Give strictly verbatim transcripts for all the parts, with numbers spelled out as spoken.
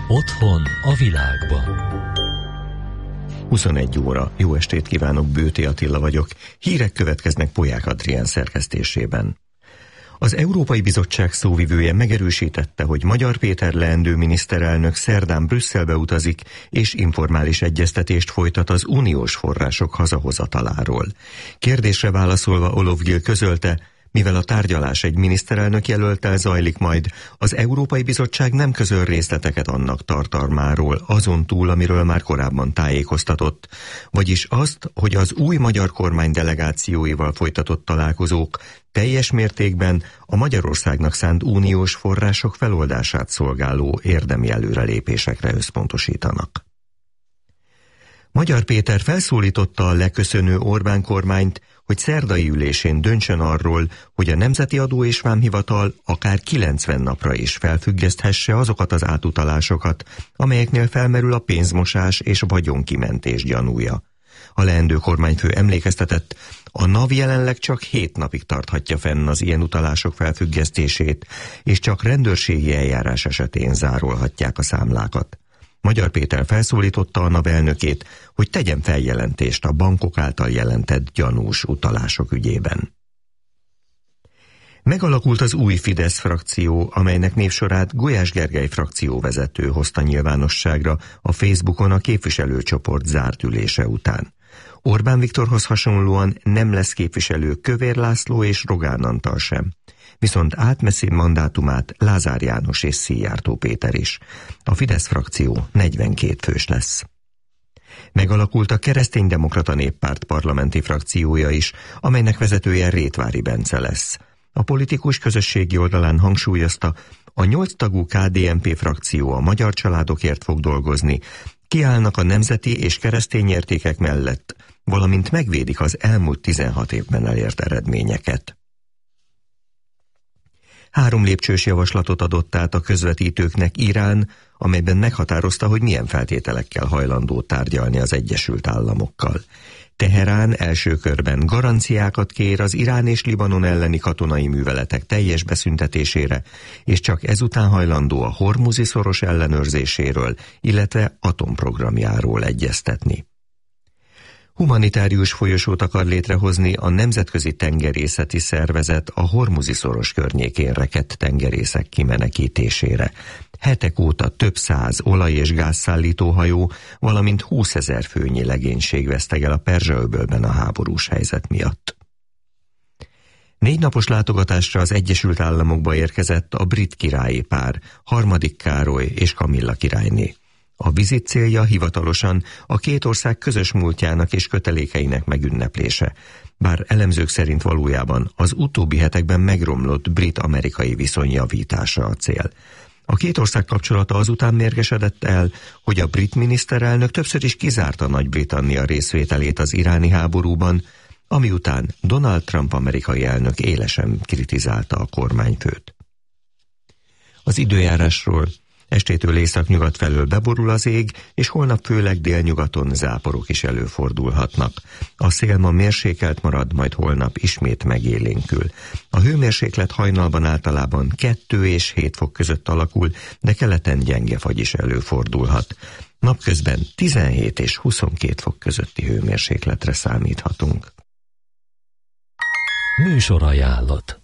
Otthon a világban. huszonegy óra. Jó estét kívánok, Bőti Attila vagyok. Hírek következnek Polyák Adrián szerkesztésében. Az Európai Bizottság szóvivője megerősítette, hogy Magyar Péter leendő miniszterelnök szerdán Brüsszelbe utazik, és informális egyeztetést folytat az uniós források hazahozataláról. Kérdésre válaszolva Olof Gil közölte, mivel a tárgyalás egy miniszterelnök jelölttel zajlik majd, az Európai Bizottság nem közöl részleteket annak tartalmáról, azon túl, amiről már korábban tájékoztatott, vagyis azt, hogy az új magyar kormány delegációival folytatott találkozók teljes mértékben a Magyarországnak szánt uniós források feloldását szolgáló érdemi előrelépésekre összpontosítanak. Magyar Péter felszólította a leköszönő Orbán kormányt, hogy szerdai ülésén döntsön arról, hogy a Nemzeti Adó és Vámhivatal akár kilencven napra is felfüggeszthesse azokat az átutalásokat, amelyeknél felmerül a pénzmosás és vagyonkimentés gyanúja. A leendő kormányfő emlékeztetett, a NAV jelenleg csak hét napig tarthatja fenn az ilyen utalások felfüggesztését, és csak rendőrségi eljárás esetén zárolhatják a számlákat. Magyar Péter felszólította a NAV elnökét, hogy tegyen feljelentést a bankok által jelentett gyanús utalások ügyében. Megalakult az új Fidesz frakció, amelynek névsorát Gulyás Gergely frakcióvezető hozta nyilvánosságra a Facebookon a képviselőcsoport zárt ülése után. Orbán Viktorhoz hasonlóan nem lesz képviselő Kövér László és Rogán Antal sem. Viszont átmeszi mandátumát Lázár János és Szijjártó Péter is. A Fidesz frakció negyvenkét fős lesz. Megalakult a Kereszténydemokrata Néppárt parlamenti frakciója is, amelynek vezetője Rétvári Bence lesz. A politikus közösségi oldalán hangsúlyozta, a nyolc tagú ká dé en pé frakció a magyar családokért fog dolgozni, kiállnak a nemzeti és keresztény értékek mellett, valamint megvédik az elmúlt tizenhat évben elért eredményeket. Három lépcsős javaslatot adott át a közvetítőknek Irán, amelyben meghatározta, hogy milyen feltételekkel hajlandó tárgyalni az Egyesült Államokkal. Teherán első körben garanciákat kér az Irán és Libanon elleni katonai műveletek teljes beszüntetésére, és csak ezután hajlandó a Hormuzi szoros ellenőrzéséről, illetve atomprogramjáról egyeztetni. Humanitárius folyosót akar létrehozni a Nemzetközi Tengerészeti Szervezet a Hormuzi szoros környékén rekedt tengerészek kimenekítésére. Hetek óta több száz olaj- és gázszállító hajó, valamint húszezer főnyi legénység vesztegel a Perzsa-öbölben a háborús helyzet miatt. Négy napos látogatásra az Egyesült Államokba érkezett a brit királyi pár, Harmadik Károly és Kamilla királyné. A vizit célja hivatalosan a két ország közös múltjának és kötelékeinek megünneplése, bár elemzők szerint valójában az utóbbi hetekben megromlott brit-amerikai viszony javítása a cél. A két ország kapcsolata azután mérgesedett el, hogy a brit miniszterelnök többször is kizárta Nagy-Britannia részvételét az iráni háborúban, ami után Donald Trump amerikai elnök élesen kritizálta a kormányfőt. Az időjárásról: estétől északnyugat felől beborul az ég, és holnap főleg délnyugaton záporok is előfordulhatnak. A szél ma mérsékelt marad, majd holnap ismét megélénkül. A hőmérséklet hajnalban általában kettő és hét fok között alakul, de keleten gyenge fagy is előfordulhat. Napközben tizenhét és huszonkét fok közötti hőmérsékletre számíthatunk. Műsorajánlat.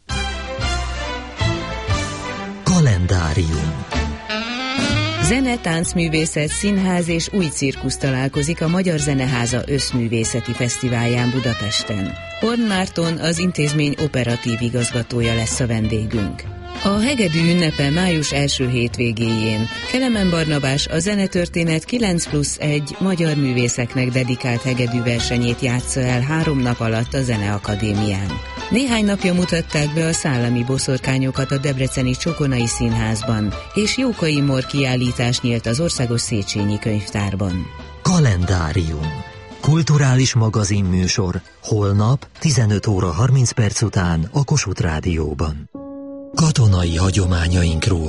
Kalendárium. Zene, táncművészet, színház és új cirkusz találkozik a Magyar Zeneháza Összművészeti Fesztiválján Budapesten. Horn Márton, az intézmény operatív igazgatója lesz a vendégünk. A hegedű ünnepe május első hétvégéjén Kelemen Barnabás a zenetörténet kilenc plusz egy magyar művészeknek dedikált hegedű versenyét játsza el három nap alatt a Zeneakadémián. Néhány napja mutatták be a szállami boszorkányokat a debreceni Csokonai Színházban, és Jókai Mor kiállítás nyílt az Országos Széchenyi Könyvtárban. Kalendárium. Kulturális magazinműsor holnap tizenöt óra harminc perc után a Kossuth Rádióban. Katonai hagyományainkról,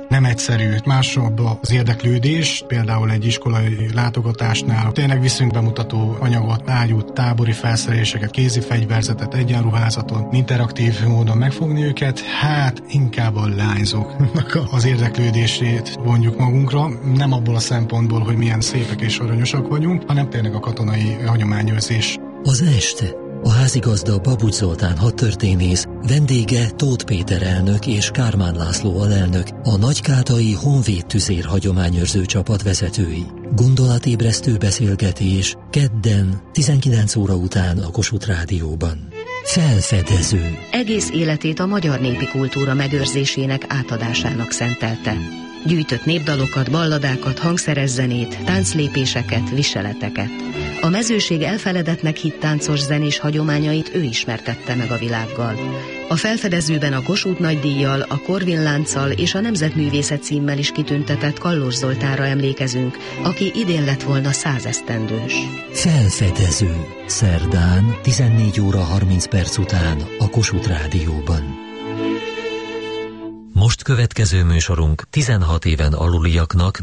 nem egyszerű, másabb az érdeklődés, például egy iskolai látogatásnál tényleg viszünk bemutató anyagot, ágyút, tábori felszereléseket, kézi fegyverzetet, egyenruházatot, interaktív módon megfogni őket, hát inkább a lányzóknak az érdeklődését vonjuk magunkra, nem abból a szempontból, hogy milyen szépek és aranyosak vagyunk, hanem tényleg a katonai hagyományőrzés. Az este a házigazda Babucs Zoltán hadtörténész, vendége Tóth Péter elnök és Kármán László alelnök, a nagykátai Honvéd tüzér hagyományőrző csapat vezetői. Gondolatébresztő beszélgetés kedden tizenkilenc óra után a Kossuth Rádióban. Felfedező. Egész életét a magyar népi kultúra megőrzésének átadásának szentelte. Gyűjtött népdalokat, balladákat, hangszerezzenét, tánclépéseket, viseleteket. A mezőség elfeledetnek hitt táncos zenés hagyományait ő ismertette meg a világgal. A felfedezőben a Kossuth Nagydíjjal, a Corvin lánccal és a Nemzetművészet címmel is kitüntetett Kallos Zoltánra emlékezünk, aki idén lett volna százesztendős. Felfedező. Szerdán tizennégy óra harminc perc után a Kossuth Rádióban. Most következő műsorunk tizenhat éven aluliaknak